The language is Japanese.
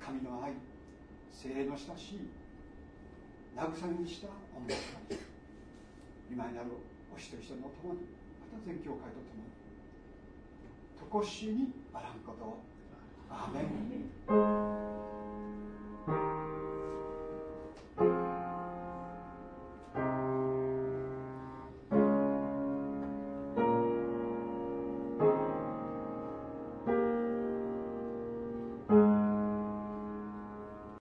神の愛、精霊の親しい慰めにした思いが今になるお一人一人の共に、また全教会と共にとこしにあらんことを。アーメン。